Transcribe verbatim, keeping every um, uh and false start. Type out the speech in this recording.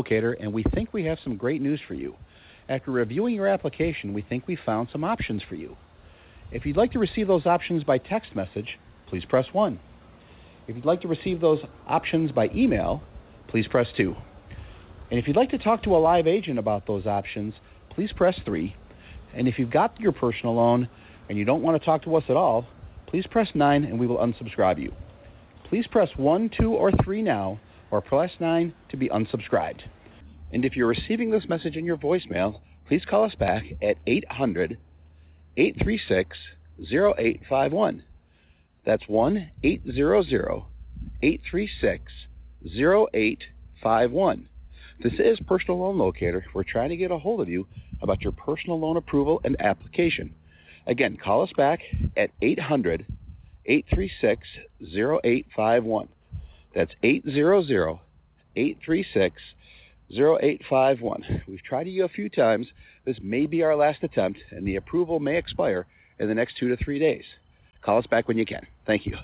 Locator, and we think we have some great news for you. After reviewing your application, we think we found some options for you. If you'd like to receive those options by text message, please press one. If you'd like to receive those options by email, please press two. And if you'd like to talk to a live agent about those options, please press three. And if you've got your personal loan and you don't want to talk to us at all, please press nine and we will unsubscribe you. Please press one, two, or three now, or press nine to be unsubscribed. And if you're receiving this message in your voicemail, please call us back at eight hundred, eight three six, zero eight five one. That's one eight hundred, eight three six, zero eight five one. This is Personal Loan Locator. We're trying to get a hold of you about your personal loan approval and application. Again, call us back at eight hundred, eight three six, zero eight five one. That's eight hundred, eight three six, zero eight five one. We've tried you a few times. This may be our last attempt, and the approval may expire in the next two to three days. Call us back when you can. Thank you.